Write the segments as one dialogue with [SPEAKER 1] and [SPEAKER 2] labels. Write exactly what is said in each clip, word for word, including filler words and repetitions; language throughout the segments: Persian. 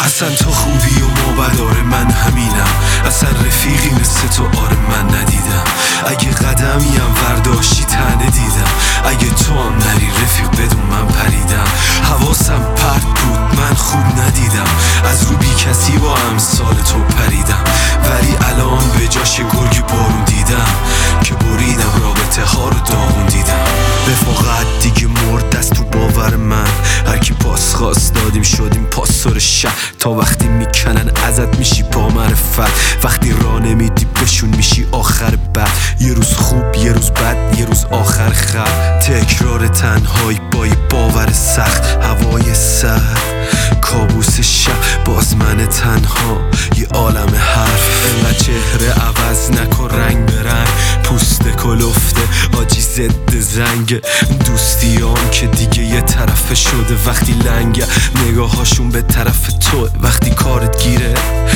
[SPEAKER 1] اصلا تو خوبی و مابدار من همینم، اصلا رفیقی مثل تو آره من ندیدم. اگه قدمیم ورداشتی تنه دیدم، اگه تو هم نری رفیق بدون من پریدم. حواسم پرت بود من خوب ندیدم، از رو بی کسی با امثال تو پریدم. ولی الان به جاش گرگ بارون دیدم که بریدم رابطه ها رو داغون دیدم. رفاقت دیگه مرد دست تو باور من، هرکی پاس خواست دادیم شدیم پاسور شهر. تا وقتی میکنن ازت میشی با معرفت، وقتی راه نمیدی بشون میشی آخر بد. یه روز خوب یه روز بد یه روز آخر خط، تکرار تنهایی با یه باور سخت. هوای سرد کابوس شب باز من تنها یه عالم حرف. انقدر چهره عوض نکن رنگ برنگ، پوست کلفته آجی ضد زنگ. دوستیام که دیگه یه طرفه شده وقتی لنگه، نگاهاشون به طرف تو وقتی کارت گیره.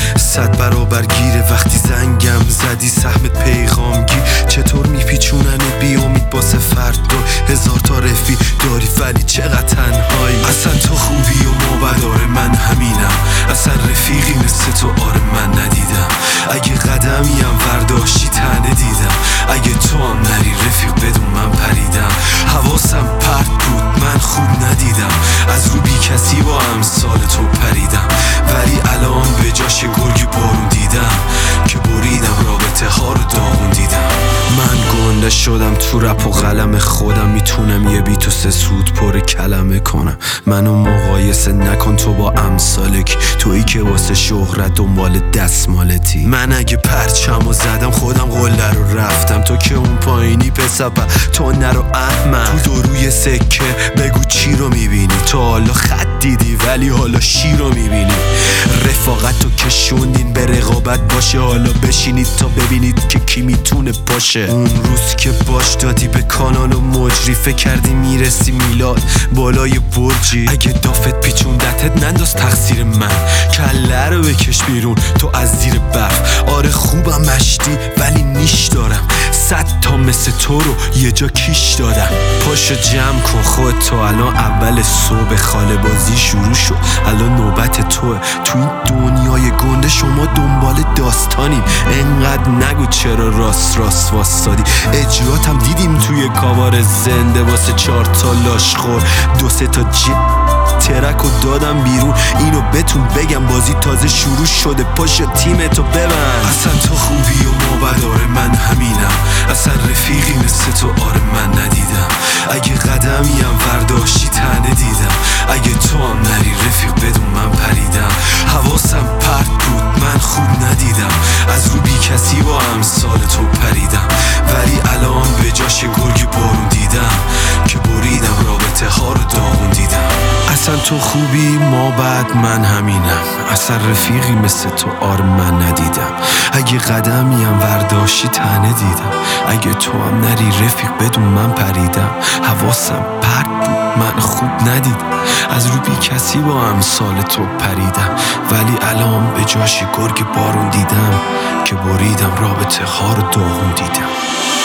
[SPEAKER 1] صد برابر گیره وقتی زنگم زدی سهمت پیغام گیر. چطور میپیچونن بی امید باسه فردا، هزار تا رفی داری ولی چقدر تنهایی. اصلا تو خوبی و مابدار من همینم، اصلا رفیقی مثل تو آره من ندیدم. اگه قدمیم ورداشتی تنه دیدم، اگه تو هم نری رفیق بدون من پریدم. حواسم پرت بود من خوب ندیدم، از رو بی کسی با امثال تو پریدم. ولی الان به جاش گرگ بارون دیدم که بریدم رابطه ها رو داغون دیدم. من گنده شدم تو رپ و قلم خودم، میتونم یه بیت و سه سود پر کلمه کنم. منو مقایسه نکن تو با امثالک، تویی که واسه شهرت دنبال دستمالتی. من اگه پرچمو زدم خودم قله رو رفتم، تو که اون پایینی پسپا تو نرو احمد. تو دروی سکه بگو چی رو میبینی، تو حالا خط دیدی ولی حالا شی رو میبینی. رفاقت تو کشوندین به رقابت باشه، حالا بشینید تا ببینید که کی میتونه باشه. اون روز که باش دادی به کانال و مجری، فکر کردی میرسی میلاد بالای برجی. اگه دافت پیچوندتت ننداز تقصیر من، کله رو بکش بیرون تو از زیر برف. آره خوبم مشتی ولی نیش دارم، صد تا مثل تو رو یه جا کیش دادم. پاشو جمع کن خود تو، الان اول صبح خاله بازی شروع شد، الان نوبت توه. تو این دنیای گنده شما دنبال داستانیم، انقدر نگو چرا راست راست واسادی. اجراتم دیدیم توی کاوار زنده واسه چهار تا لاشخور، دو سه تا جی ترک و دادم بیرون. اینو بهتون بگم بازی تازه شروع شده، پاشو تیمتو ببند. اصلا تو خوبی و مابدار من همینم، اصلا رفیقی مثل تو آره من ندیدم. اگه قدمیم ورداشتی تنه دیدم، اگه تو هم نری رفیق بدون من پریدم. حواسم پرت بود من خوب ندیدم، از رو بی کسی با امثال تو پریدم. ولی الان به جاش گرگ بارون دیدم که بریدم رابطه ها رو داغون دیدم. اصلا تو خوبی ما بعد من همینم، اصلا رفیقی مثل تو آره من ندیدم. اگه قدمیم ورداشتی تنه دیدم، اگه تو هم نری رفیق بدون من پریدم. حواسم پرت بود من خوب ندیدم، از رو بی کسی با امثال تو پریدم. ولی الان به جاش گرگ بارون دیدم که بریدم رابطه ها رو داغون دیدم.